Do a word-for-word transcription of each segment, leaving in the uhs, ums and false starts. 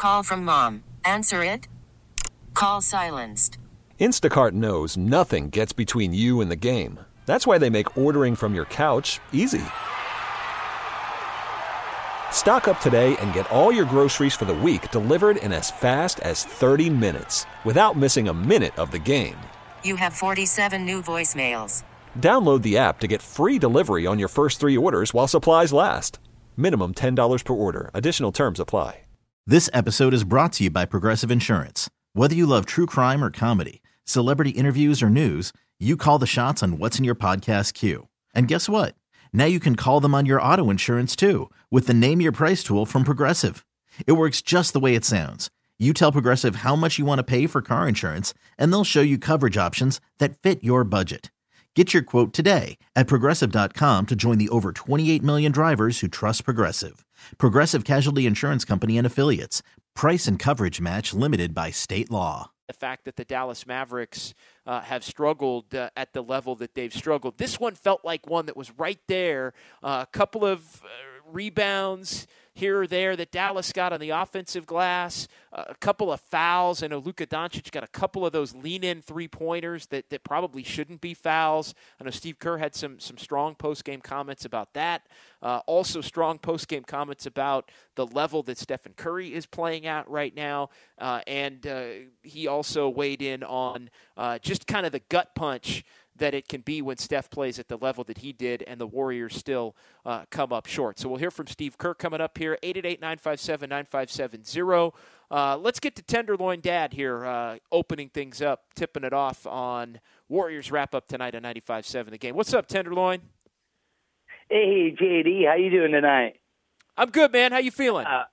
Call from mom. Answer it. Call silenced. Instacart knows nothing gets between you and the game. That's why they make ordering from your couch easy. Stock up today and get all your groceries for the week delivered in as fast as thirty minutes without missing a minute of the game. You have forty-seven new voicemails. Download the app to get free delivery on your first three orders while supplies last. Minimum ten dollars per order. Additional terms apply. This episode is brought to you by Progressive Insurance. Whether you love true crime or comedy, celebrity interviews or news, you call the shots on what's in your podcast queue. And guess what? Now you can call them on your auto insurance too with the Name Your Price tool from Progressive. It works just the way it sounds. You tell Progressive how much you want to pay for car insurance, and they'll show you coverage options that fit your budget. Get your quote today at Progressive dot com to join the over twenty-eight million drivers who trust Progressive. Progressive Casualty Insurance Company and Affiliates. Price and coverage match limited by state law. The fact that the Dallas Mavericks uh, have struggled uh, at the level that they've struggled. This one felt like one that was right there. Uh, a couple of uh, rebounds here or there that Dallas got on the offensive glass, uh, a couple of fouls. I know Luka Doncic got a couple of those lean-in three-pointers that, that probably shouldn't be fouls. I know Steve Kerr had some some strong post-game comments about that. Uh, also strong post-game comments about the level that Stephen Curry is playing at right now. Uh, and uh, he also weighed in on uh, just kind of the gut punch that it can be when Steph plays at the level that he did and the Warriors still uh, come up short. So we'll hear from Steve Kerr coming up here, eight eight eight, nine five seven, nine five seven zero. Uh, let's get to Tenderloin Dad here, uh, opening things up, tipping it off on Warriors wrap-up tonight on ninety-five point seven The Game. What's up, Tenderloin? Hey, J D, how you doing tonight? I'm good, man. How you feeling? Uh,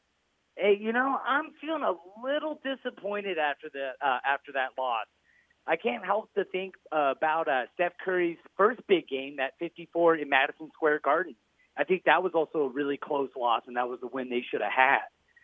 hey, you know, I'm feeling a little disappointed after the uh, after that loss. I can't help to think uh, about uh, Steph Curry's first big game, that fifty-four in Madison Square Garden. I think that was also a really close loss, and that was the win they should have had.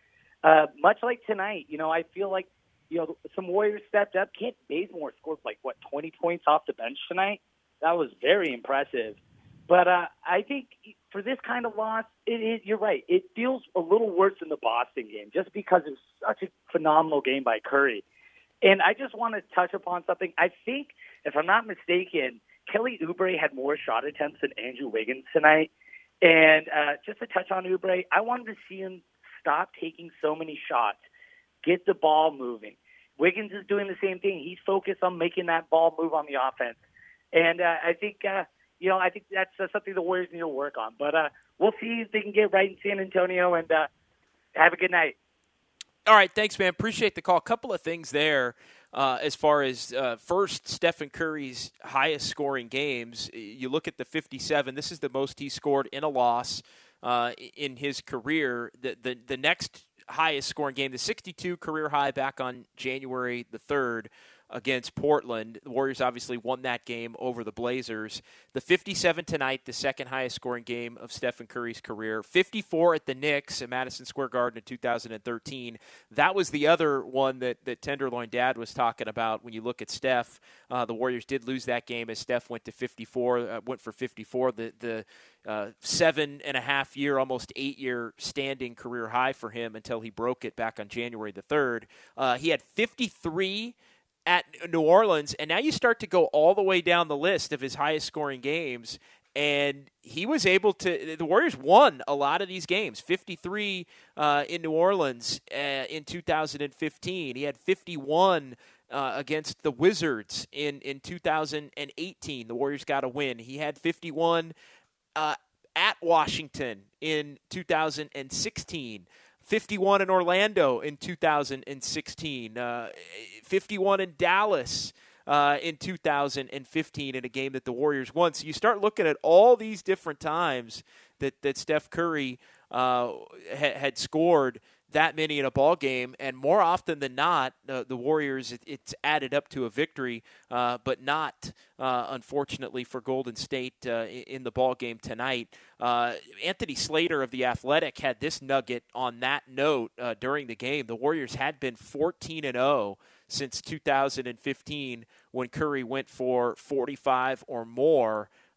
Uh, much like tonight, you know, I feel like, you know, some Warriors stepped up. Kent Bazemore scored like, what, twenty points off the bench tonight? That was very impressive. But uh, I think for this kind of loss, it is, you're right, it feels a little worse than the Boston game just because it was such a phenomenal game by Curry. And I just want to touch upon something. I think, if I'm not mistaken, Kelly Oubre had more shot attempts than Andrew Wiggins tonight. And uh, just to touch on Oubre, I wanted to see him stop taking so many shots, get the ball moving. Wiggins is doing the same thing. He's focused on making that ball move on the offense. And uh, I think, uh, you know, I think that's uh, something the Warriors need to work on. But uh, we'll see if they can get right in San Antonio, and uh, have a good night. All right, thanks, man. Appreciate the call. A couple of things there uh, as far as, uh, first, Stephen Curry's highest-scoring games. You look at the fifty-seven. This is the most he scored in a loss uh, in his career. The, the, the next highest-scoring game, the sixty-two career high back on January the third, against Portland. The Warriors obviously won that game over the Blazers. The fifty-seven tonight, the second highest scoring game of Stephen Curry's career. fifty-four at the Knicks at Madison Square Garden in two thousand thirteen. That was the other one that, that Tenderloin Dad was talking about when you look at Steph. Uh, the Warriors did lose that game as Steph went to fifty-four, uh, went for fifty-four. The, the uh, seven and a half year, almost eight year standing career high for him until he broke it back on January the third. Uh, he had fifty-three at New Orleans, and now you start to go all the way down the list of his highest scoring games, and he was able to – the Warriors won a lot of these games, fifty-three uh, in New Orleans uh, in two thousand fifteen. He had fifty-one uh, against the Wizards in, in two thousand eighteen. The Warriors got a win. He had fifty-one uh, at Washington in two thousand sixteen. fifty-one in Orlando in two thousand sixteen, uh, fifty-one in Dallas uh, in two thousand fifteen in a game that the Warriors won. So you start looking at all these different times that, that Steph Curry uh, ha- had scored that many in a ball game, and more often than not, uh, the Warriors, it, it's added up to a victory, uh, but not, uh, unfortunately, for Golden State uh, in the ball game tonight. Uh, Anthony Slater of The Athletic had this nugget on that note uh, during the game. The Warriors had been fourteen and oh since two thousand fifteen when Curry went for forty-five or more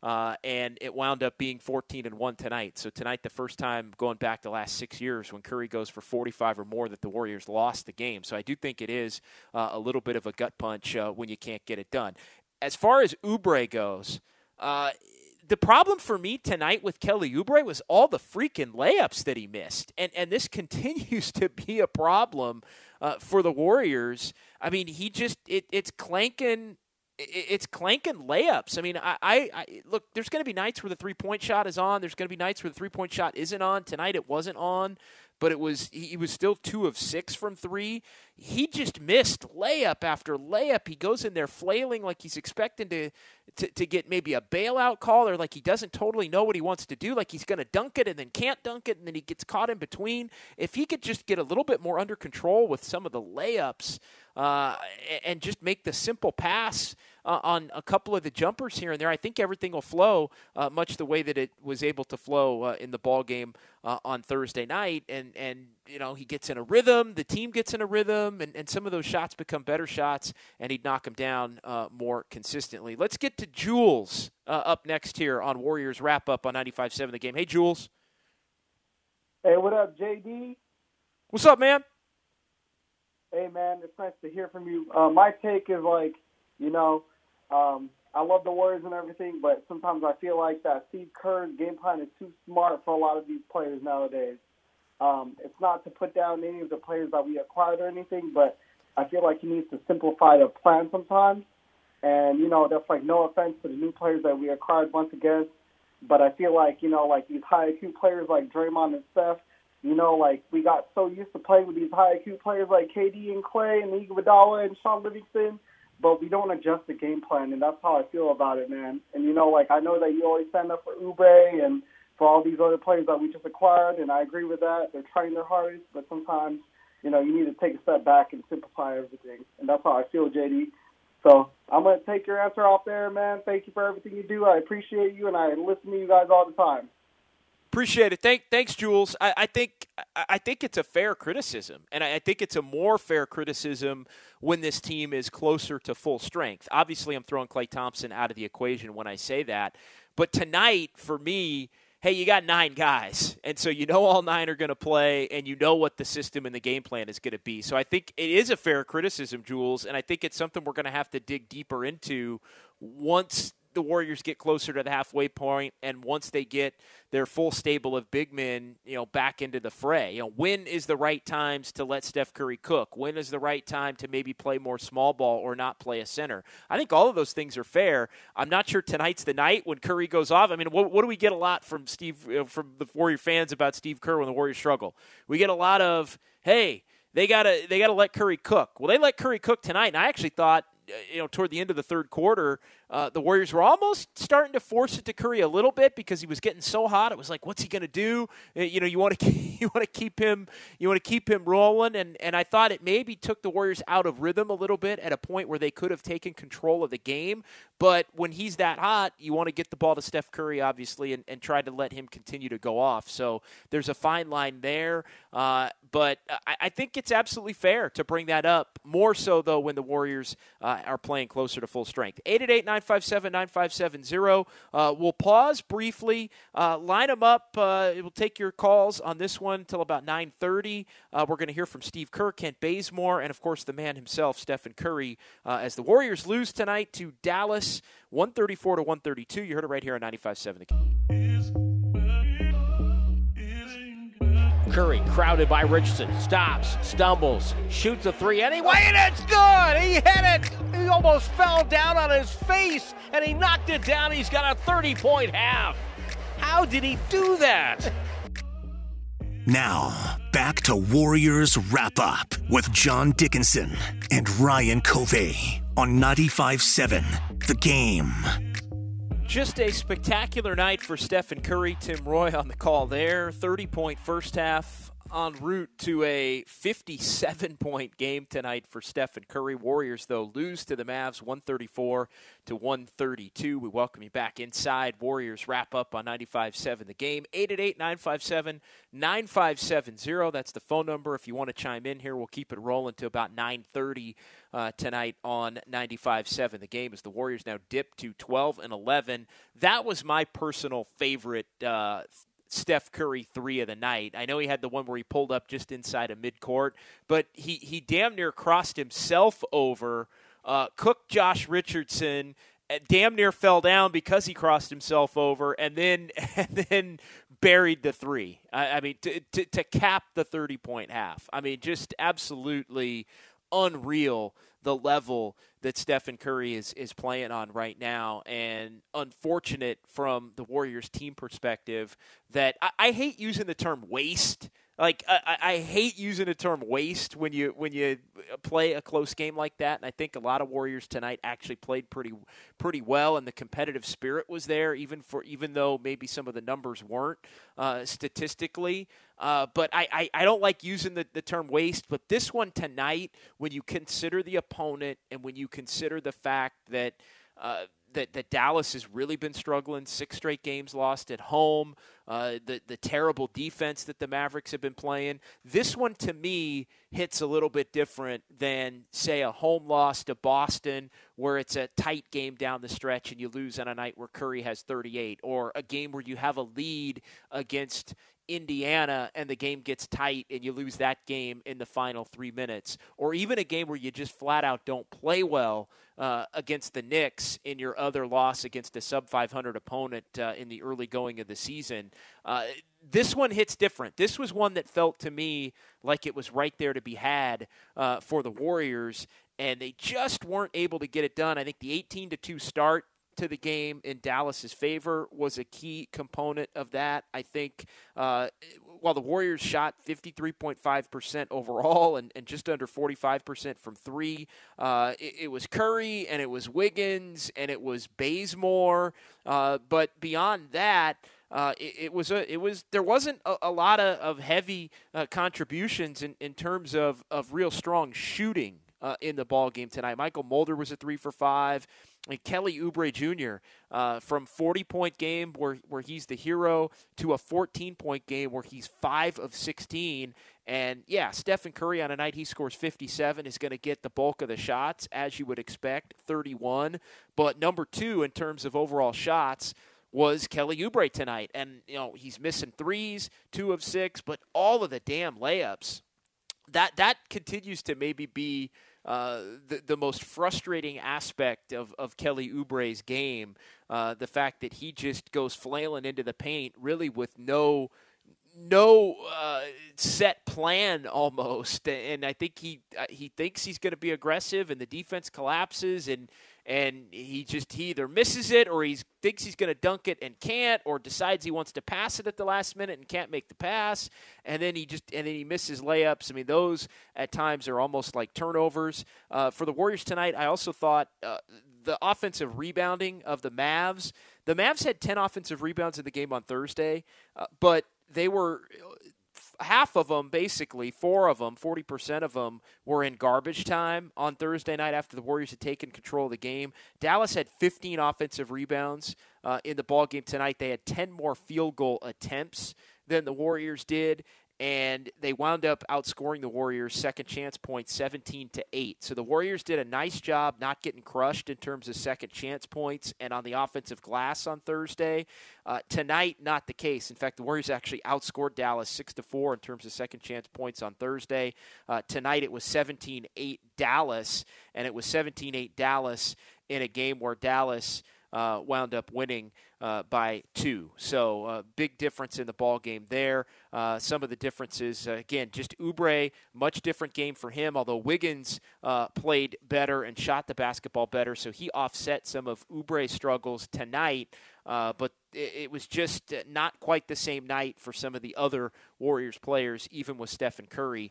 uh, and it wound up being fourteen and one tonight. So tonight, the first time going back the last six years when Curry goes for forty-five or more that the Warriors lost the game. So I do think it is uh, a little bit of a gut punch uh, when you can't get it done. As far as Oubre goes, uh, the problem for me tonight with Kelly Oubre was all the freaking layups that he missed. And and this continues to be a problem uh, for the Warriors. I mean, he just, it, it's clanking, it, it's clanking layups. I mean, I, I, I look, there's going to be nights where the three-point shot is on. There's going to be nights where the three-point shot isn't on. Tonight it wasn't on, but it was, he was still two of six from three. He just missed layup after layup. He goes in there flailing like he's expecting to, to, to get maybe a bailout call, or like he doesn't totally know what he wants to do, like he's going to dunk it and then can't dunk it, and then he gets caught in between. If he could just get a little bit more under control with some of the layups uh, and just make the simple pass uh, on a couple of the jumpers here and there, I think everything will flow uh, much the way that it was able to flow uh, in the ball game uh, on Thursday night. And, and you know, he gets in a rhythm, the team gets in a rhythm, and, and some of those shots become better shots, and he'd knock them down uh, more consistently. Let's get to Jules uh, up next here on Warriors Wrap-Up on ninety-five point seven The Game. Hey, Jules. Hey, what up, J D? What's up, man? Hey, man, it's nice to hear from you. Uh, my take is, like, you know, um, I love the Warriors and everything, but sometimes I feel like that Steve Kerr's game plan is too smart for a lot of these players nowadays. Um, it's not to put down any of the players that we acquired or anything, but I feel like he needs to simplify the plan sometimes. And, you know, that's like no offense to the new players that we acquired once again, but I feel like, you know, like these high I Q players like Draymond and Steph, you know, like we got so used to playing with these high I Q players like K D and Clay and Iguodala and Sean Livingston, but we don't adjust the game plan, and that's how I feel about it, man. And, you know, like I know that you always stand up for Oubre and for all these other players that we just acquired, and I agree with that. They're trying their hardest, but sometimes, you know, you need to take a step back and simplify everything, and that's how I feel, J D. So I'm going to take your answer off there, man. Thank you for everything you do. I appreciate you, and I listen to you guys all the time. Appreciate it. Thank, thanks, Jules. I, I think I think it's a fair criticism, and I, I think it's a more fair criticism when this team is closer to full strength. Obviously, I'm throwing Klay Thompson out of the equation when I say that, but tonight, for me, hey, you got nine guys, and so you know all nine are going to play, and you know what the system and the game plan is going to be. So I think it is a fair criticism, Jules, and I think it's something we're going to have to dig deeper into once the Warriors get closer to the halfway point, and once they get their full stable of big men, you know, back into the fray. You know, when is the right times to let Steph Curry cook? When is the right time to maybe play more small ball or not play a center? I think all of those things are fair. I'm not sure tonight's the night when Curry goes off. I mean, what, what do we get a lot from Steve, you know, from the Warrior fans about Steve Kerr when the Warriors struggle? We get a lot of, hey, they gotta they gotta let Curry cook. Well, they let Curry cook tonight, and I actually thought, you know, toward the end of the third quarter, uh, the Warriors were almost starting to force it to Curry a little bit because he was getting so hot. It was like, what's he going to do? You know, you want to you want to keep him you want to keep him rolling, and and I thought it maybe took the Warriors out of rhythm a little bit at a point where they could have taken control of the game. But when he's that hot, you want to get the ball to Steph Curry, obviously, and, and try to let him continue to go off. So there's a fine line there. Uh, but I, I think it's absolutely fair to bring that up, more so, though, when the Warriors uh, are playing closer to full strength. eight eight eight, nine five seven, nine five seven zero. Uh, we'll pause briefly, uh, line them up. Uh, we'll take your calls on this one until about nine thirty. Uh, we're going to hear from Steve Kerr, Kent Bazemore, and, of course, the man himself, Stephen Curry, uh, as the Warriors lose tonight to Dallas, one thirty-four to one thirty-two. You heard it right here on ninety-five point seven. Curry, crowded by Richardson, stops, stumbles, shoots a three anyway, and it's good! He hit it! He almost fell down on his face, and he knocked it down. He's got a thirty-point half. How did he do that? Now, back to Warriors Wrap-Up with John Dickinson and Ryan Covey on ninety-five point seven The Game. Just a spectacular night for Stephen Curry. Tim Roy on the call there. thirty-point first half, en route to a fifty-seven point game tonight for Stephen Curry. Warriors, though, lose to the Mavs one thirty-four to one thirty-two. We welcome you back inside. Warriors wrap up on ninety-five seven The Game. eight eight eight, nine five seven, nine five seven zero. That's the phone number. If you want to chime in here, we'll keep it rolling to about nine thirty uh, tonight on ninety-five seven The Game, as the Warriors now dip to twelve and eleven. That was my personal favorite uh Steph Curry three of the night. I know he had the one where he pulled up just inside of midcourt, but he, he damn near crossed himself over, uh, cooked Josh Richardson, damn near fell down because he crossed himself over, and then and then buried the three. I, I mean, to, to, to cap the thirty-point half. I mean, just absolutely unreal, the level that Stephen Curry is, is playing on right now, and unfortunate from the Warriors team perspective that I, I hate using the term waste. Like, I, I hate using the term waste when you when you play a close game like that, and I think a lot of Warriors tonight actually played pretty pretty well, and the competitive spirit was there, even for even though maybe some of the numbers weren't uh, statistically. Uh, but I, I, I don't like using the, the term waste, but this one tonight, when you consider the opponent and when you consider the fact that uh, that, that Dallas has really been struggling, six straight games lost at home, uh, the, the terrible defense that the Mavericks have been playing. This one, to me, hits a little bit different than, say, a home loss to Boston, where it's a tight game down the stretch and you lose on a night where Curry has thirty-eight, or a game where you have a lead against Indiana and the game gets tight and you lose that game in the final three minutes, or even a game where you just flat out don't play well uh, against the Knicks in your other loss against a sub five hundred opponent uh, in the early going of the season. Uh, this one hits different. This was one that felt to me like it was right there to be had uh, for the Warriors, and they just weren't able to get it done. I think the eighteen to two start to the game in Dallas's favor was a key component of that. I think uh, while the Warriors shot fifty-three point five percent overall and, and just under forty-five percent from three, uh, it, it was Curry and it was Wiggins and it was Bazemore. Uh, but beyond that, Uh, it, it was a, it was, there wasn't a, a lot of, of heavy uh, contributions in, in terms of, of real strong shooting uh, in the ball game tonight. Michael Mulder was a three for five, and Kelly Oubre Junior Uh, from forty-point game where where he's the hero to a fourteen-point game where he's five of sixteen. And, yeah, Stephen Curry on a night he scores fifty-seven is going to get the bulk of the shots, as you would expect, thirty-one. But number two in terms of overall shots was Kelly Oubre tonight. And, you know, he's missing threes, two of six, but all of the damn layups. That that continues to maybe be uh, the, the most frustrating aspect of, of Kelly Oubre's game, uh, the fact that he just goes flailing into the paint really with no no uh, set plan almost. And I think he uh, he thinks he's going to be aggressive, and the defense collapses, and and he just he either misses it or he thinks he's going to dunk it and can't, or decides he wants to pass it at the last minute and can't make the pass, and then he just and then he misses layups. I mean, those at times are almost like turnovers. Uh, for the Warriors tonight, I also thought uh, the offensive rebounding of the Mavs. The Mavs had ten offensive rebounds in the game on Thursday, uh, but they were half of them, basically, four of them, forty percent of them, were in garbage time on Thursday night after the Warriors had taken control of the game. Dallas had fifteen offensive rebounds uh, in the ball game tonight. They had ten more field goal attempts than the Warriors did, and they wound up outscoring the Warriors' second chance points seventeen to eight. So the Warriors did a nice job not getting crushed in terms of second chance points and on the offensive glass on Thursday. Uh, tonight, not the case. In fact, the Warriors actually outscored Dallas six to four in terms of second chance points on Thursday. Uh, tonight it was seventeen eight Dallas, and it was seventeen eight Dallas in a game where Dallas Uh, wound up winning uh, by two. So uh, big difference in the ball game there. Uh, some of the differences, uh, again, just Oubre, much different game for him, although Wiggins uh, played better and shot the basketball better, so he offset some of Oubre's struggles tonight. Uh, but it, it was just not quite the same night for some of the other Warriors players, even with Stephen Curry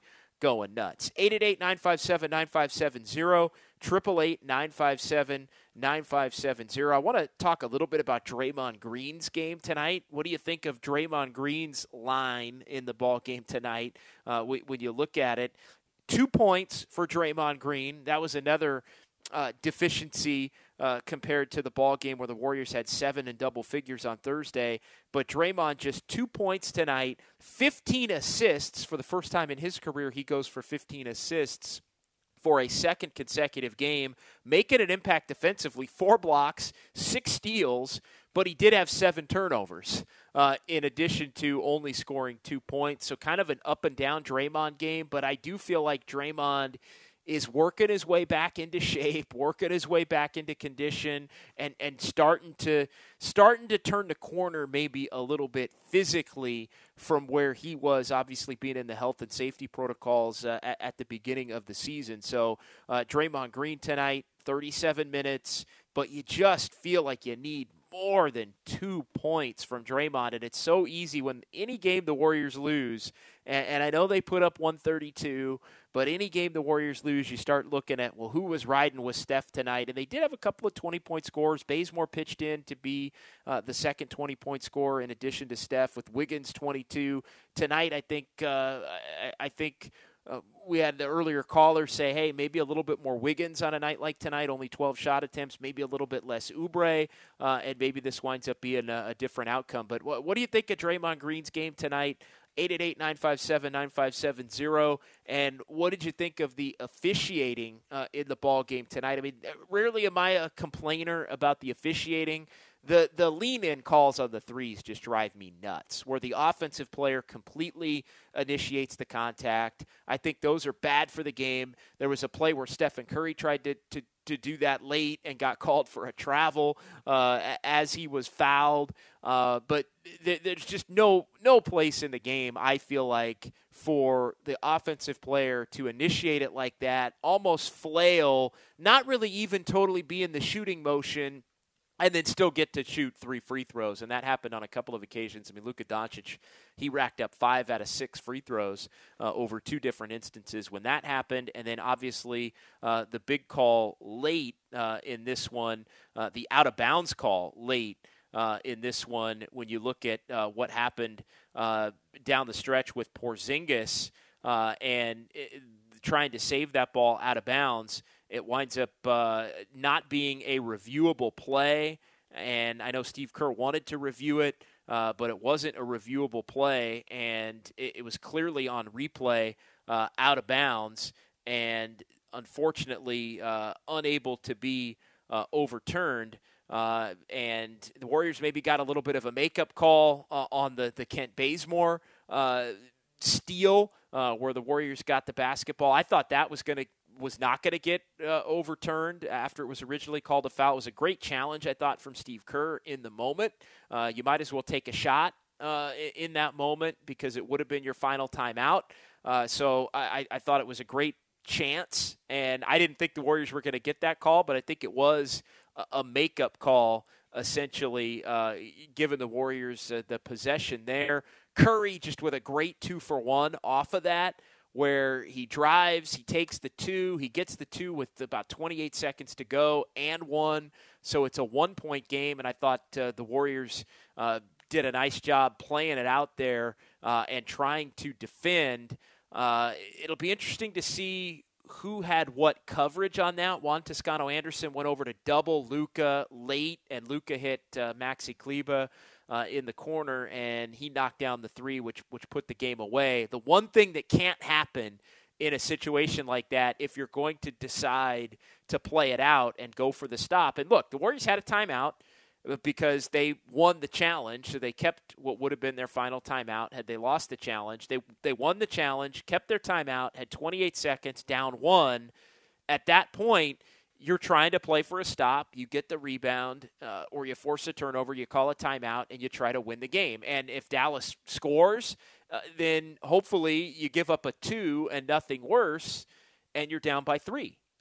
going nuts. eight eight eight, nine five seven, nine five seven zero, eight eight eight, nine five seven, nine five seven zero. I want to talk a little bit about Draymond Green's game tonight. What do you think of Draymond Green's line in the ball game tonight? Uh, when you look at it, two points for Draymond Green. That was another uh, deficiency uh, compared to the ball game where the Warriors had seven in double figures on Thursday. But Draymond just two points tonight, fifteen assists. For the first time in his career, he goes for fifteen assists for a second consecutive game, making an impact defensively, four blocks, six steals, but he did have seven turnovers uh, in addition to only scoring two points. So kind of an up-and-down Draymond game, but I do feel like Draymond is working his way back into shape, working his way back into condition, and, and starting to starting to turn the corner maybe a little bit physically from where he was, obviously being in the health and safety protocols uh, at, at the beginning of the season. So uh, Draymond Green tonight, thirty-seven minutes, but you just feel like you need more than two points from Draymond, and it's so easy when any game the Warriors lose, and, and I know they put up one thirty-two, but any game the Warriors lose, you start looking at, well, who was riding with Steph tonight? And they did have a couple of twenty-point scores. Bazemore pitched in to be uh, the second twenty-point scorer in addition to Steph, with Wiggins twenty-two. Tonight, I think uh, I, I think uh, we had the earlier caller say, hey, maybe a little bit more Wiggins on a night like tonight, only twelve shot attempts, maybe a little bit less Oubre, uh, and maybe this winds up being a, a different outcome. But what, what do you think of Draymond Green's game tonight? eight eight eight, nine five seven, nine five seven zero. And what did you think of the officiating uh, in the ball game tonight? I mean, rarely am I a complainer about the officiating. The the lean-in calls on the threes just drive me nuts, where the offensive player completely initiates the contact. I think those are bad for the game. There was a play where Stephen Curry tried to to, to do that late and got called for a travel uh, as he was fouled. Uh, but th- there's just no no place in the game, I feel like, for the offensive player to initiate it like that, almost flail, not really even totally be in the shooting motion, and then still get to shoot three free throws. And that happened on a couple of occasions. I mean, Luka Doncic, he racked up five out of six free throws uh, over two different instances when that happened. And then obviously uh, the big call late uh, in this one, uh, the out-of-bounds call late uh, in this one, when you look at uh, what happened uh, down the stretch with Porzingis uh, and it, trying to save that ball out of bounds. It winds up uh, not being a reviewable play, and I know Steve Kerr wanted to review it, uh, but it wasn't a reviewable play, and it, it was clearly on replay uh, out of bounds, and unfortunately uh, unable to be uh, overturned. Uh, and the Warriors maybe got a little bit of a makeup call uh, on the, the Kent Bazemore uh, steal, uh, where the Warriors got the basketball. I thought that was going to was not going to get uh, overturned after it was originally called a foul. It was a great challenge, I thought, from Steve Kerr in the moment. Uh, you might as well take a shot uh, in that moment because it would have been your final timeout. Uh, so I, I thought it was a great chance, and I didn't think the Warriors were going to get that call, but I think it was a, a makeup call, essentially, uh, given the Warriors uh, the possession there. Curry just with a great two for one off of that, where he drives, he takes the two, he gets the two with about twenty-eight seconds to go and one. So it's a one-point game, and I thought uh, the Warriors uh, did a nice job playing it out there uh, and trying to defend. Uh, it'll be interesting to see who had what coverage on that. Juan Toscano-Anderson went over to double Luka late, and Luka hit uh, Maxi Kleber Uh, in the corner, and he knocked down the three, which which put the game away. The one thing that can't happen in a situation like that, if you're going to decide to play it out and go for the stop, and look, the Warriors had a timeout because they won the challenge, so they kept what would have been their final timeout had they lost the challenge. They they won the challenge, kept their timeout, had twenty-eight seconds, down one. At that point, you're trying to play for a stop, you get the rebound, uh, or you force a turnover, you call a timeout, and you try to win the game. And if Dallas scores, uh, then hopefully you give up a two and nothing worse, and you're down by three.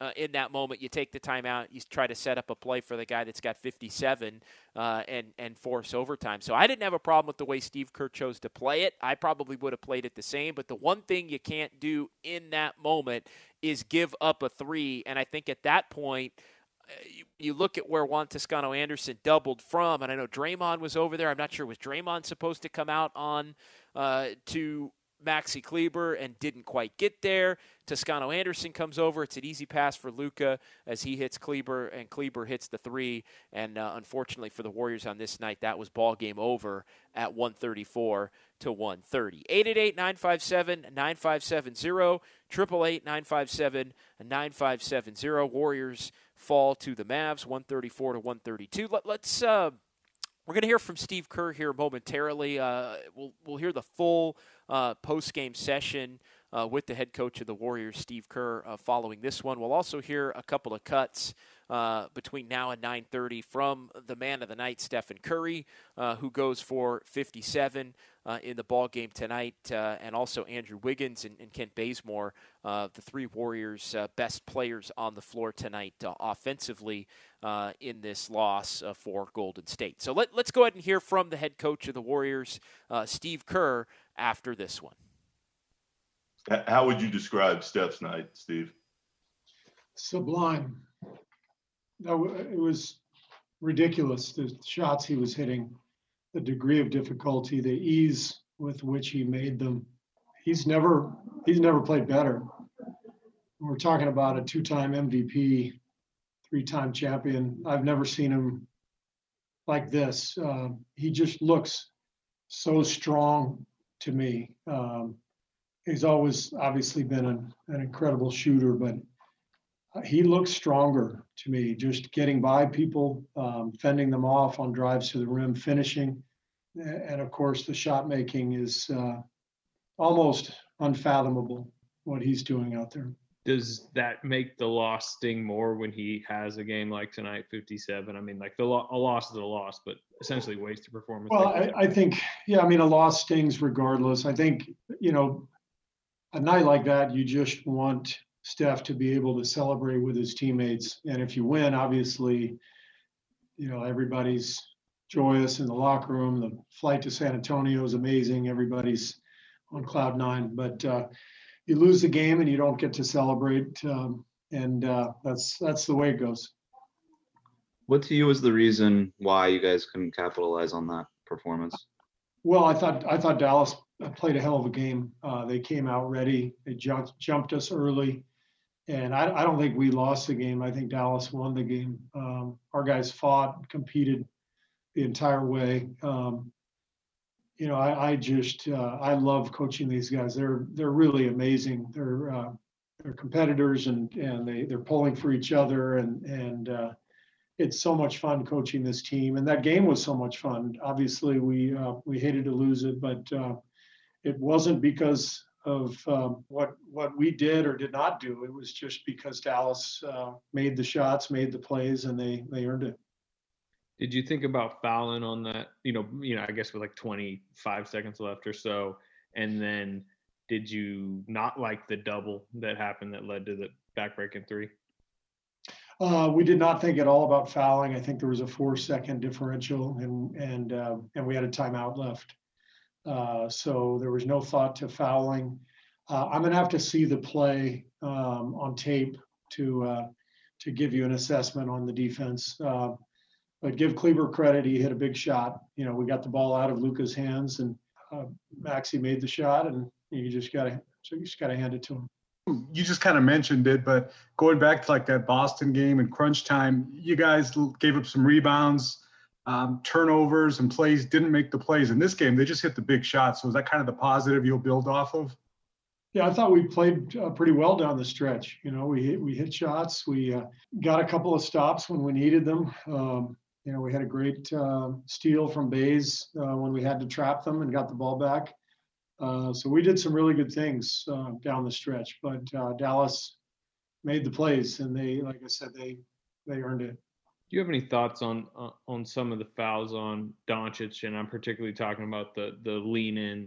uh, in that moment, you take the timeout, you try to set up a play for the guy that's got fifty-seven uh, and, and force overtime. So I didn't have a problem with the way Steve Kerr chose to play it. I probably would have played it the same, but the one thing you can't do in that moment is give up a three. And I think at that point, you, you look at where Juan Toscano-Anderson doubled from, and I know Draymond was over there. I'm not sure, was Draymond supposed to come out on uh, to Maxi Kleber and didn't quite get there. Toscano-Anderson comes over. It's an easy pass for Luka as he hits Kleber, and Kleber hits the three. And uh, unfortunately for the Warriors on this night, that was ball game over at one thirty-four to one thirty. eight eight eight, nine five seven, nine five seven zero, eight eight eight, nine five seven, nine five seven zero. Warriors fall to the Mavs, one thirty-four to one thirty-two. Let, let's uh, we're going to hear from Steve Kerr here momentarily. Uh, we'll we'll hear the full uh, post-game session uh, with the head coach of the Warriors, Steve Kerr, uh, following this one. We'll also hear a couple of cuts uh, between now and nine thirty from the man of the night, Stephen Curry, uh, who goes for fifty-seven uh, in the ball game tonight, uh, and also Andrew Wiggins and, and Kent Bazemore, uh, the three Warriors' uh, best players on the floor tonight uh, offensively uh, in this loss uh, for Golden State. So let, let's go ahead and hear from the head coach of the Warriors, uh, Steve Kerr, after this one. How would you describe Steph's night, Steve? Sublime. No, it was ridiculous, the shots he was hitting, the degree of difficulty, the ease with which he made them. He's never he's never played better. We're talking about a two-time M V P, three-time champion. I've never seen him like this. Uh, he just looks so strong to me. Um, he's always obviously been an, an incredible shooter, but he looks stronger to me, just getting by people, um, fending them off on drives to the rim, finishing. And of course, the shot making is uh, almost unfathomable what he's doing out there. Does that make the loss sting more when he has a game like tonight, fifty-seven? I mean, like the lo- a loss is a loss, but essentially wasted performance. Well, I, I think, yeah, I mean, a loss stings regardless. I think, you know, a night like that, you just want Steph to be able to celebrate with his teammates. And if you win, obviously, you know, everybody's joyous in the locker room. The flight to San Antonio is amazing. Everybody's on cloud nine. But uh, you lose the game and you don't get to celebrate. Um, and uh, that's that's the way it goes. What to you was the reason why you guys couldn't capitalize on that performance? Well, I thought I thought Dallas played a hell of a game. Uh, they came out ready. They jumped jumped us early. And I, I don't think we lost the game. I think Dallas won the game. Um, our guys fought, competed the entire way. Um, you know, I, I just uh, I love coaching these guys. They're they're really amazing. They're uh, they're competitors and and they they're pulling for each other and and uh, it's so much fun coaching this team. And that game was so much fun. Obviously, we uh, we hated to lose it, but uh, it wasn't because of um, what what we did or did not do. It was just because Dallas uh, made the shots, made the plays, and they they earned it. Did you think about fouling on that? You know, you know, I guess with like twenty-five seconds left or so, and then did you not like the double that happened that led to the backbreaking three? Uh, we did not think at all about fouling. I think there was a four-second differential, and and uh, and we had a timeout left. Uh, so there was no thought to fouling. Uh, I'm going to have to see the play um, on tape to uh, to give you an assessment on the defense. Uh, but give Kleber credit; he hit a big shot. You know, we got the ball out of Luka's hands, and uh, Maxi made the shot, and you just got to so you just got to hand it to him. You just kind of mentioned it, but going back to like that Boston game in crunch time, you guys gave up some rebounds. Um, turnovers and plays, didn't make the plays. In this game, they just hit the big shots. So is that kind of the positive you'll build off of? Yeah, I thought we played uh, pretty well down the stretch. You know, we hit, we hit shots. We uh, got a couple of stops when we needed them. Um, you know, we had a great uh, steal from Bays uh, when we had to trap them and got the ball back. Uh, so we did some really good things uh, down the stretch. But uh, Dallas made the plays, and they, like I said, they they earned it. Do you have any thoughts on uh, on some of the fouls on Doncic? And I'm particularly talking about the the lean in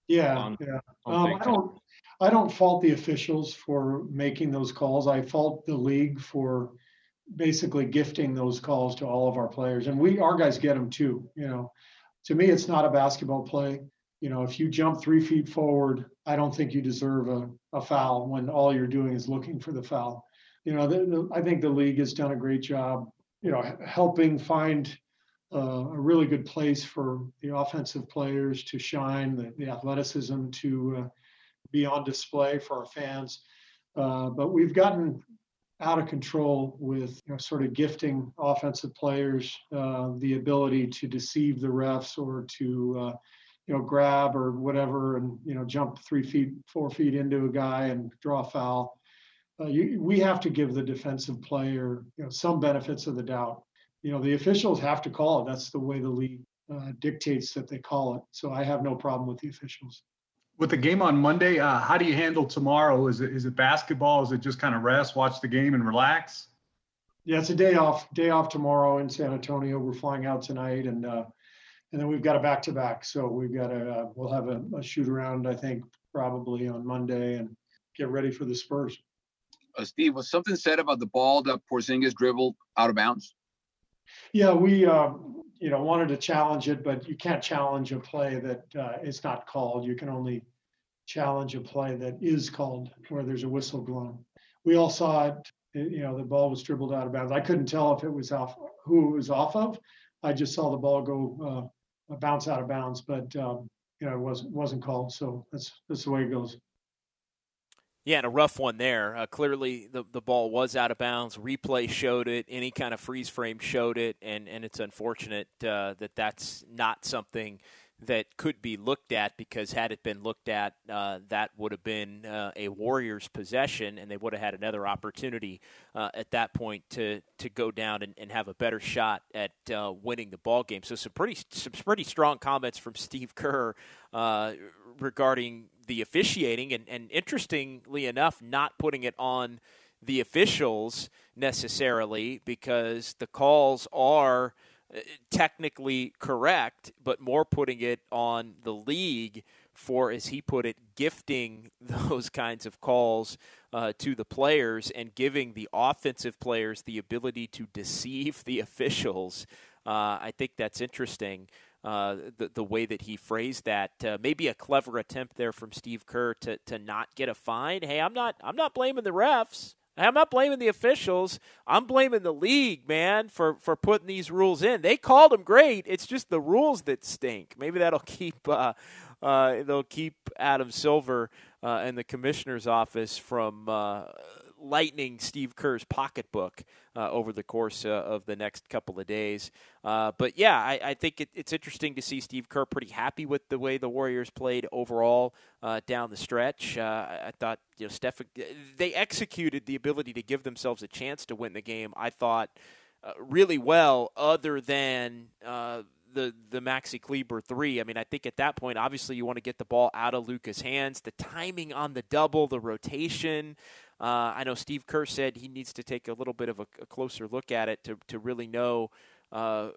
Yeah, on, yeah. on Um, Big I Ten? don't, I don't fault the officials for making those calls. I fault the league for basically gifting those calls to all of our players, and we, our guys get them too. You know, to me, it's not a basketball play. You know, if you jump three feet forward, I don't think you deserve a, a foul when all you're doing is looking for the foul. You know, the, the, I think the league has done a great job, you know, helping find uh, a really good place for the offensive players to shine, the, the athleticism to uh, be on display for our fans. Uh, but we've gotten out of control with, you know, sort of gifting offensive players uh, the ability to deceive the refs or to, uh, you know, grab or whatever and, you know, jump three feet, four feet into a guy and draw a foul. Uh, you, we have to give the defensive player, you know, some benefits of the doubt. You know, the officials have to call it. That's the way the league uh, dictates that they call it. So I have no problem with the officials. With the game on Monday, uh, how do you handle tomorrow? Is it is it basketball? Is it just kind of rest, watch the game, and relax? Yeah, it's a day off. Day off tomorrow in San Antonio. We're flying out tonight, and uh, and then we've got a back to back. So we've got a uh, we'll have a, a shoot around, I think, probably on Monday, and get ready for the Spurs. Uh, Steve, was something said about the ball that Porzingis dribbled out of bounds? Yeah, we uh, you know wanted to challenge it, but you can't challenge a play that uh, is not called. You can only challenge a play that is called, where there's a whistle blown. We all saw it. You know, the ball was dribbled out of bounds. I couldn't tell if it was off, who it was off of. I just saw the ball go uh, bounce out of bounds, but um, you know, it wasn't wasn't called. So that's that's the way it goes. Yeah, and a rough one there. Uh, clearly, the the ball was out of bounds. Replay showed it. Any kind of freeze frame showed it, and, and it's unfortunate uh, that that's not something that could be looked at, because had it been looked at, uh, that would have been uh, a Warriors possession, and they would have had another opportunity uh, at that point to to go down and, and have a better shot at uh, winning the ball game. So some pretty some pretty strong comments from Steve Kerr uh, regarding the officiating, and, and interestingly enough, not putting it on the officials necessarily, because the calls are technically correct, but more putting it on the league for, as he put it, gifting those kinds of calls uh, to the players and giving the offensive players the ability to deceive the officials. Uh, I think that's interesting. Uh, the the way that he phrased that, uh, maybe a clever attempt there from Steve Kerr to to not get a fine. Hey, I'm not I'm not blaming the refs. I'm not blaming the officials. I'm blaming the league, man, for, for putting these rules in. They called them great. It's just the rules that stink. Maybe that'll keep uh, uh, they'll keep Adam Silver uh, and the commissioner's office from uh, lightening Steve Kerr's pocketbook uh, over the course uh, of the next couple of days. Uh, but, yeah, I, I think it, it's interesting to see Steve Kerr pretty happy with the way the Warriors played overall uh, down the stretch. Uh, I, I thought, you know, Steph, they executed the ability to give themselves a chance to win the game, I thought, uh, really well, other than uh, the the Maxi Kleber three. I mean, I think at that point, obviously, you want to get the ball out of Luka's hands. The timing on the double, the rotation. Uh, I know Steve Kerr said he needs to take a little bit of a, a closer look at it to to really know uh,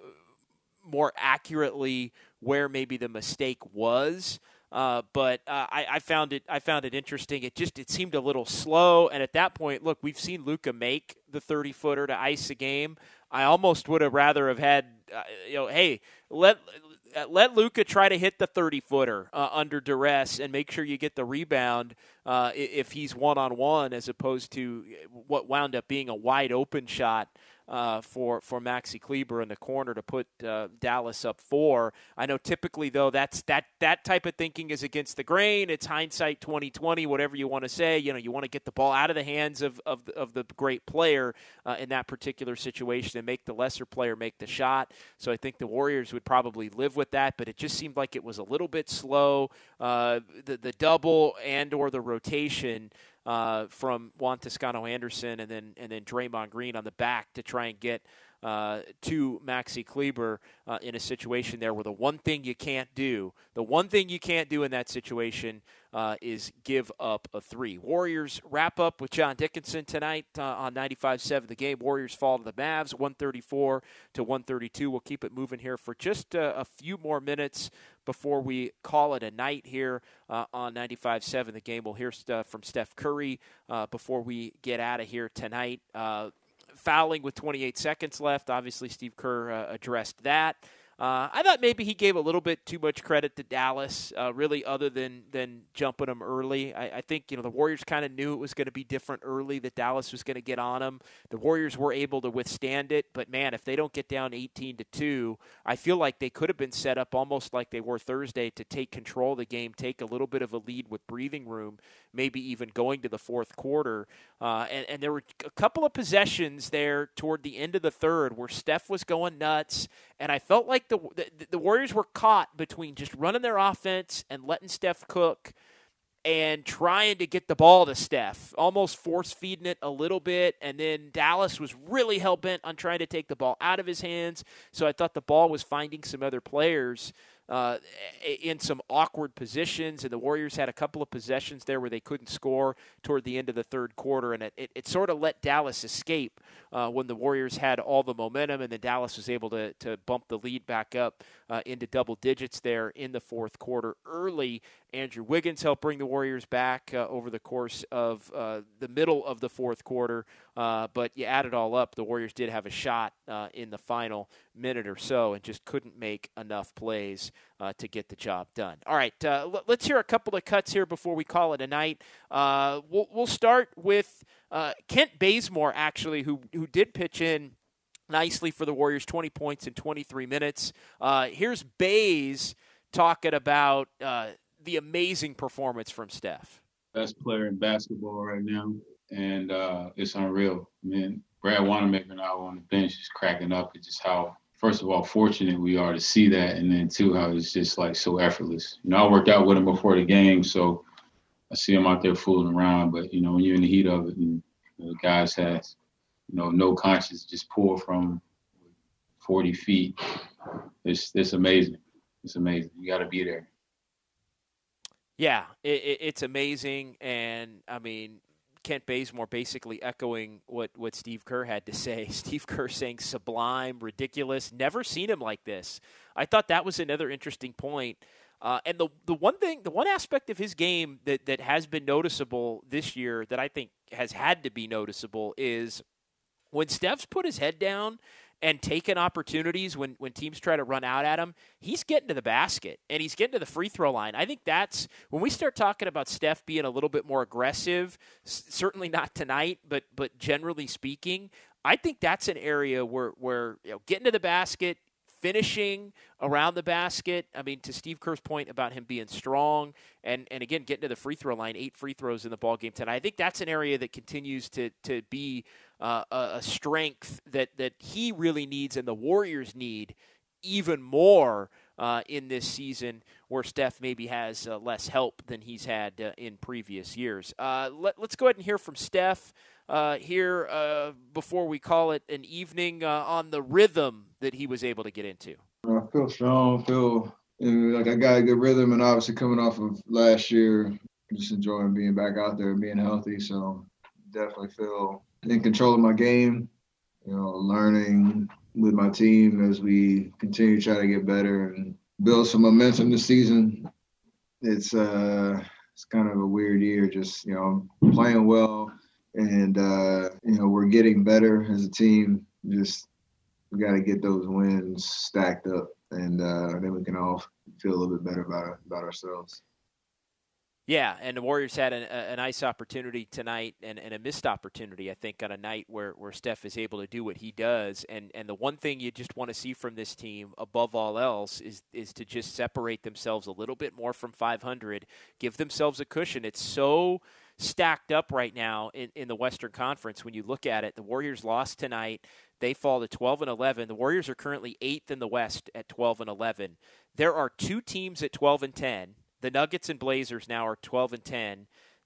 more accurately where maybe the mistake was. Uh, but uh, I, I found it I found it interesting. It just it seemed a little slow. And at that point, look, we've seen Luka make the thirty footer to ice a game. I almost would have rather have had, uh, you know, hey, let let Luka try to hit the thirty footer uh, under duress and make sure you get the rebound uh, if he's one on one, as opposed to what wound up being a wide open shot Uh, for for Maxi Kleber in the corner to put uh, Dallas up four. I know typically, though, that's that that type of thinking is against the grain. It's hindsight twenty twenty, whatever you want to say. You know, you want to get the ball out of the hands of of the, of the great player uh, in that particular situation and make the lesser player make the shot. So I think the Warriors would probably live with that, but it just seemed like it was a little bit slow. Uh, the the double and or the rotation Uh, from Juan Toscano Anderson and then and then Draymond Green on the back to try and get uh, to Maxi Kleber uh, in a situation there where the one thing you can't do, the one thing you can't do in that situation uh, is give up a three. Warriors wrap up with John Dickinson tonight uh, on ninety-five point seven The Game. Warriors fall to the Mavs, one thirty-four to one thirty-two. We'll keep it moving here for just uh, a few more minutes before we call it a night here uh, on ninety-five point seven The Game. We'll hear stuff from Steph Curry uh, before we get out of here tonight. Uh, fouling with twenty-eight seconds left. Obviously, Steve Kerr uh, addressed that. Uh, I thought maybe he gave a little bit too much credit to Dallas, uh, really, other than than jumping them early. I, I think you know the Warriors kind of knew it was going to be different early, that Dallas was going to get on them. The Warriors were able to withstand it, but man, if they don't get down eighteen to two, I feel like they could have been set up almost like they were Thursday to take control of the game, take a little bit of a lead with breathing room, maybe even going to the fourth quarter. Uh, and, and there were a couple of possessions there toward the end of the third where Steph was going nuts, and I felt like the, the the Warriors were caught between just running their offense and letting Steph cook and trying to get the ball to Steph, almost force-feeding it a little bit, and then Dallas was really hell-bent on trying to take the ball out of his hands, so I thought the ball was finding some other players uh, in some awkward positions, and the Warriors had a couple of possessions there where they couldn't score toward the end of the third quarter, and it, it, it sort of let Dallas escape uh, when the Warriors had all the momentum, and then Dallas was able to, to bump the lead back up uh, into double digits there in the fourth quarter early. Andrew Wiggins helped bring the Warriors back uh, over the course of uh, the middle of the fourth quarter, uh, but you add it all up, the Warriors did have a shot uh, in the final minute or so and just couldn't make enough plays uh, to get the job done. All right, uh, l- let's hear a couple of cuts here before we call it a night. Uh, we'll, we'll start with uh, Kent Bazemore, actually, who who did pitch in nicely for the Warriors, twenty points in twenty-three minutes. Uh, here's Baze talking about uh, the amazing performance from Steph. Best player in basketball right now, and uh, it's unreal. I mean, Brad Wanamaker now on the bench is cracking up at just how, first of all, fortunate we are to see that, and then two, how it's just like so effortless. You know, I worked out with him before the game, so I see him out there fooling around, but, you know, when you're in the heat of it and you know, the guys has, you know, no conscience, just pull from forty feet, it's, it's amazing. It's amazing. You got to be there. Yeah, it, it, it's amazing, and, I mean, Kent Bazemore basically echoing what, what Steve Kerr had to say. Steve Kerr saying sublime, ridiculous, never seen him like this. I thought that was another interesting point. Uh, and the the one thing, the one aspect of his game that, that has been noticeable this year that I think has had to be noticeable is when Steph's put his head down and taken opportunities when, when teams try to run out at him, he's getting to the basket, and he's getting to the free throw line. I think that's when we start talking about Steph being a little bit more aggressive, s- certainly not tonight, but but generally speaking, I think that's an area where, where you know, getting to the basket, finishing around the basket. I mean, to Steve Kerr's point about him being strong and, and again, getting to the free throw line, eight free throws in the ball game tonight. I think that's an area that continues to to be uh, a, a strength that, that he really needs and the Warriors need even more uh, in this season, where Steph maybe has uh, less help than he's had uh, in previous years. Uh, let, let's go ahead and hear from Steph uh, here uh, before we call it an evening uh, on the rhythm that he was able to get into. I feel strong, feel and like I got a good rhythm, and obviously coming off of last year, just enjoying being back out there and being healthy. So definitely feel in control of my game, you know, learning with my team as we continue to try to get better and build some momentum this season. It's uh, it's kind of a weird year, just, you know, playing well and, uh, you know, we're getting better as a team. Just we got to get those wins stacked up, and uh, then we can all feel a little bit better about about ourselves. Yeah, and the Warriors had a, a nice opportunity tonight and, and a missed opportunity, I think, on a night where, where Steph is able to do what he does. And, and the one thing you just want to see from this team, above all else, is is to just separate themselves a little bit more from five hundred, give themselves a cushion. It's so stacked up right now in, in the Western Conference when you look at it. The Warriors lost tonight. They fall to twelve and eleven. The Warriors are currently eighth in the West at twelve and eleven. There are two teams at twelve and ten. The Nuggets and Blazers now are twelve and ten.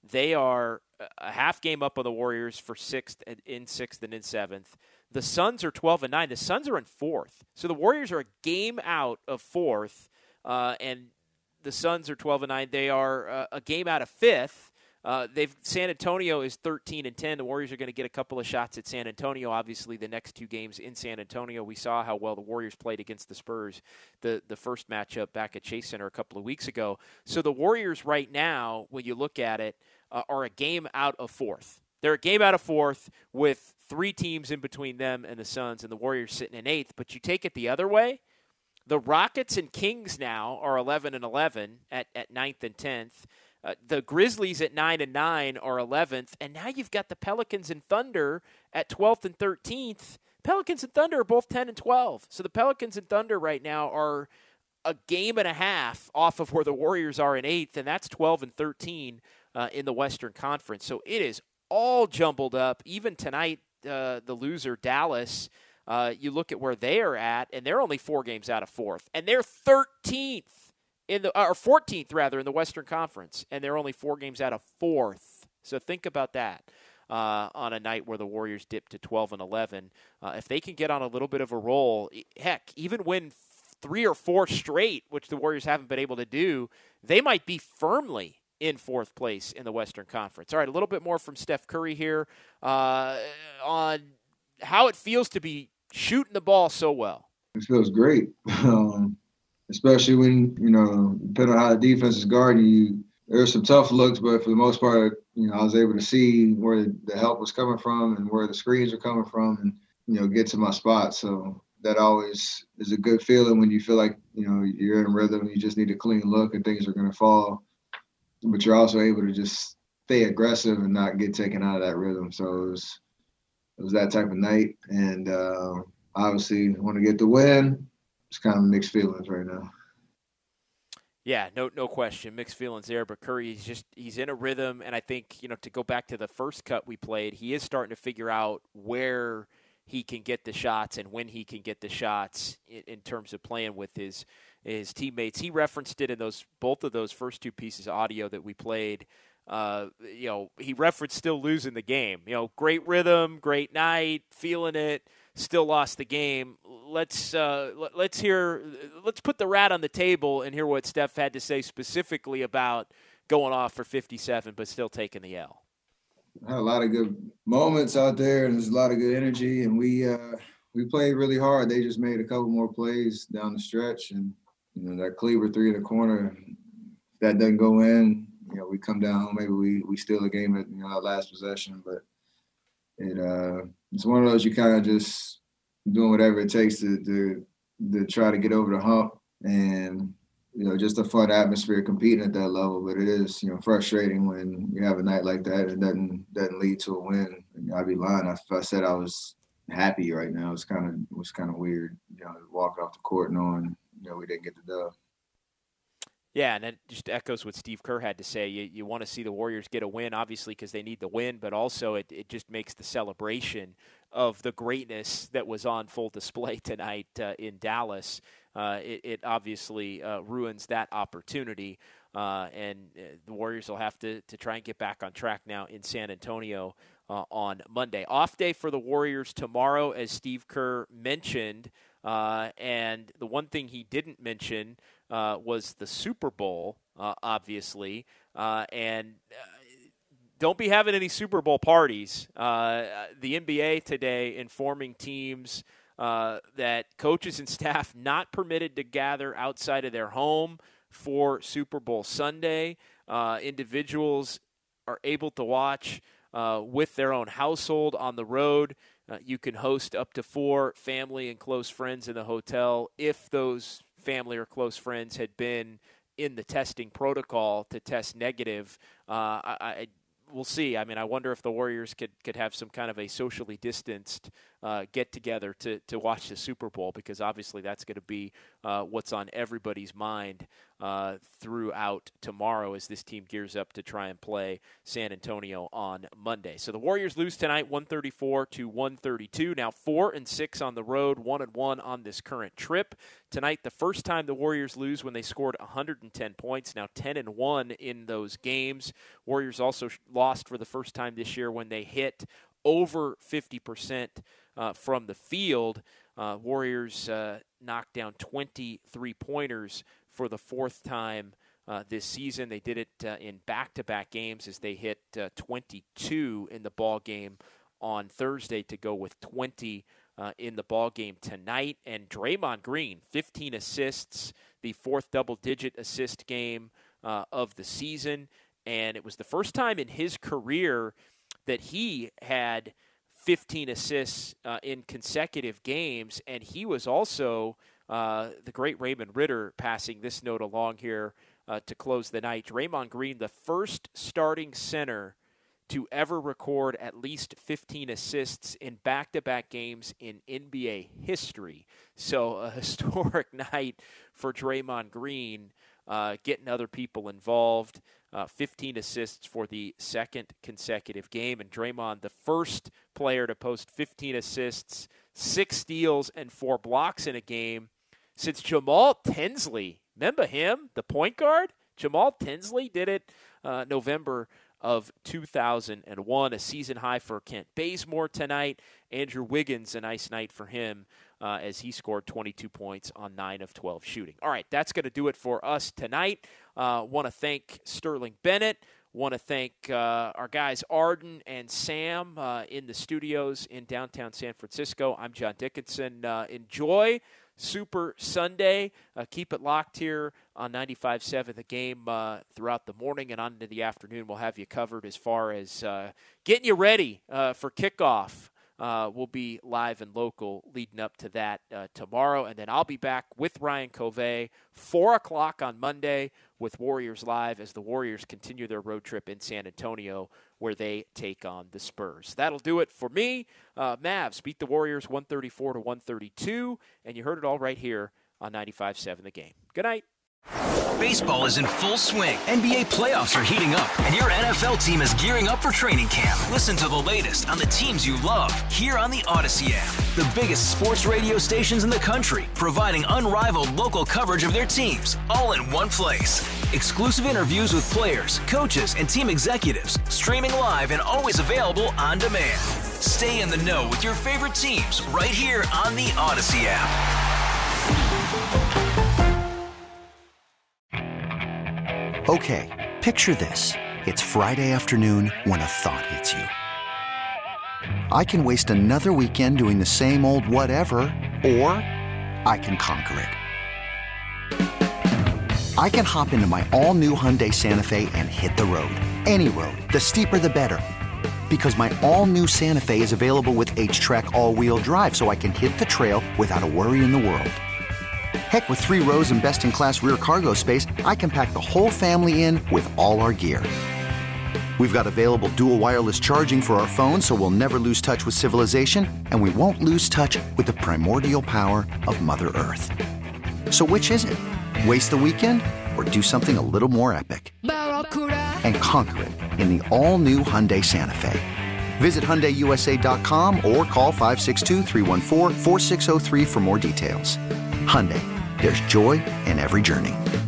They are a half game up on the Warriors for sixth and in sixth and in seventh. The Suns are twelve and nine. The Suns are in fourth. So the Warriors are a game out of fourth, uh, and the Suns are twelve and nine. They are uh, a game out of fifth. Uh, they've San Antonio is thirteen and ten. The Warriors are going to get a couple of shots at San Antonio. Obviously, the next two games in San Antonio, we saw how well the Warriors played against the Spurs, the the first matchup back at Chase Center a couple of weeks ago. So the Warriors right now, when you look at it, uh, are a game out of fourth. They're a game out of fourth with three teams in between them and the Suns, and the Warriors sitting in eighth. But you take it the other way, the Rockets and Kings now are eleven and eleven at, at ninth and tenth. Uh, the Grizzlies at nine and nine are eleventh, and now you've got the Pelicans and Thunder at twelfth and thirteenth. Pelicans and Thunder are both ten and twelve. So the Pelicans and Thunder right now are a game and a half off of where the Warriors are in eighth, and that's twelve and thirteen uh, in the Western Conference. So it is all jumbled up. Even tonight, uh, the loser, Dallas, uh, you look at where they are at, and they're only four games out of fourth, and they're thirteenth. In the or fourteenth rather in the Western Conference, and they're only four games out of fourth. So think about that uh, on a night where the Warriors dip to twelve and eleven. Uh, if they can get on a little bit of a roll, heck, even win three or four straight, which the Warriors haven't been able to do, they might be firmly in fourth place in the Western Conference. All right, a little bit more from Steph Curry here uh, on how it feels to be shooting the ball so well. It feels great. Um, Especially when, you know, depending on how the defense is guarding you, there's some tough looks, but for the most part, you know, I was able to see where the help was coming from and where the screens are coming from and, you know, get to my spot. So that always is a good feeling when you feel like, you know, you're in rhythm, you just need a clean look and things are going to fall. But you're also able to just stay aggressive and not get taken out of that rhythm. So it was, it was that type of night. And uh, obviously want to get the win. It's kind of mixed feelings right now. Yeah, no no question. Mixed feelings there, but Curry, he's just he's in a rhythm, and I think, you know, to go back to the first cut we played, he is starting to figure out where he can get the shots and when he can get the shots in, in terms of playing with his his teammates. He referenced it in those both of those first two pieces of audio that we played. Uh, you know, he referenced still losing the game. You know, great rhythm, great night, feeling it. Still lost the game. Let's uh, let's hear. Let's put the rat on the table and hear what Steph had to say specifically about going off for fifty-seven, but still taking the L. I had a lot of good moments out there, and there's a lot of good energy, and we uh, we played really hard. They just made a couple more plays down the stretch, and you know that Cleaver three in the corner, if that doesn't go in, you know we come down home. Maybe we we steal the game at you know our last possession, but it. Uh, It's one of those you kind of just doing whatever it takes to, to to try to get over the hump, and you know just a fun atmosphere competing at that level. But it is you know frustrating when you have a night like that and it doesn't doesn't lead to a win. And I'd be lying if I said I was happy right now. It's kind of it was kind of weird, you know, walking off the court knowing you know we didn't get the dub. Yeah, and it just echoes what Steve Kerr had to say. You, you want to see the Warriors get a win, obviously, because they need the win, but also it, it just makes the celebration of the greatness that was on full display tonight uh, in Dallas. Uh, it, it obviously uh, ruins that opportunity, uh, and uh, the Warriors will have to, to try and get back on track now in San Antonio uh, on Monday. Off day for the Warriors tomorrow, as Steve Kerr mentioned, uh, and the one thing he didn't mention Uh, was the Super Bowl, uh, obviously, uh, and uh, don't be having any Super Bowl parties. Uh, the N B A today informing teams uh, that coaches and staff not permitted to gather outside of their home for Super Bowl Sunday. Uh, individuals are able to watch uh, with their own household on the road. Uh, you can host up to four family and close friends in the hotel if those family or close friends had been in the testing protocol to test negative. Uh, I, I we'll see. I mean, I wonder if the Warriors could, could have some kind of a socially distanced uh, get together to to watch the Super Bowl, because obviously that's going to be uh, what's on everybody's mind uh, throughout tomorrow as this team gears up to try and play San Antonio on Monday. So the Warriors lose tonight, one thirty-four to one thirty-two. Now four and six on the road, one and one on this current trip. Tonight, the first time the Warriors lose when they scored one hundred ten points. Now ten and one in those games. Warriors also lost for the first time this year when they hit over fifty percent uh, from the field. Uh, Warriors uh, knocked down twenty three-pointers for the fourth time uh, this season. They did it uh, in back-to-back games as they hit uh, twenty-two in the ball game on Thursday to go with twenty uh, in the ball game tonight. And Draymond Green, fifteen assists, the fourth double-digit assist game uh, of the season. And it was the first time in his career that he had fifteen assists uh, in consecutive games, and he was also uh, the great Raymond Ritter passing this note along here uh, to close the night. Draymond Green, the first starting center to ever record at least fifteen assists in back-to-back games in N B A history. So a historic night for Draymond Green, uh, getting other people involved. Uh, fifteen assists for the second consecutive game. And Draymond, the first player to post fifteen assists, six steals, and four blocks in a game since Jamal Tinsley. Remember him, the point guard? Jamal Tinsley did it uh, November of two thousand one, a season high for Kent Bazemore tonight. Andrew Wiggins, a nice night for him uh, as he scored twenty-two points on nine of twelve shooting. All right, that's going to do it for us tonight. Uh, want to thank Sterling Bennett. Want to thank uh, our guys Arden and Sam uh, in the studios in downtown San Francisco. I'm John Dickinson. Uh, enjoy Super Sunday. Uh, keep it locked here on ninety-five point seven The Game uh, throughout the morning and on into the afternoon. We'll have you covered as far as uh, getting you ready uh, for kickoff. Uh, we'll be live and local leading up to that uh, tomorrow. And then I'll be back with Ryan Covey, four o'clock on Monday with Warriors Live as the Warriors continue their road trip in San Antonio where they take on the Spurs. That'll do it for me. Uh, Mavs beat the Warriors one thirty-four to one thirty-two, and you heard it all right here on ninety-five point seven The Game. Good night. Baseball is in full swing. N B A playoffs are heating up, and your N F L team is gearing up for training camp. Listen to the latest on the teams you love here on the Odyssey app. The biggest sports radio stations in the country, providing unrivaled local coverage of their teams, all in one place. Exclusive interviews with players, coaches, and team executives, streaming live and always available on demand. Stay in the know with your favorite teams right here on the Odyssey app. Okay, picture this. It's Friday afternoon when a thought hits you. I can waste another weekend doing the same old whatever, or I can conquer it. I can hop into my all-new Hyundai Santa Fe and hit the road. Any road. The steeper, the better. Because my all-new Santa Fe is available with H-Track all-wheel drive, so I can hit the trail without a worry in the world. Heck, with three rows and best-in-class rear cargo space, I can pack the whole family in with all our gear. We've got available dual wireless charging for our phones, so we'll never lose touch with civilization, and we won't lose touch with the primordial power of Mother Earth. So which is it? Waste the weekend or do something a little more epic? And conquer it in the all-new Hyundai Santa Fe. Visit Hyundai U S A dot com or call five six two, three one four, four six zero three for more details. Hyundai, there's joy in every journey.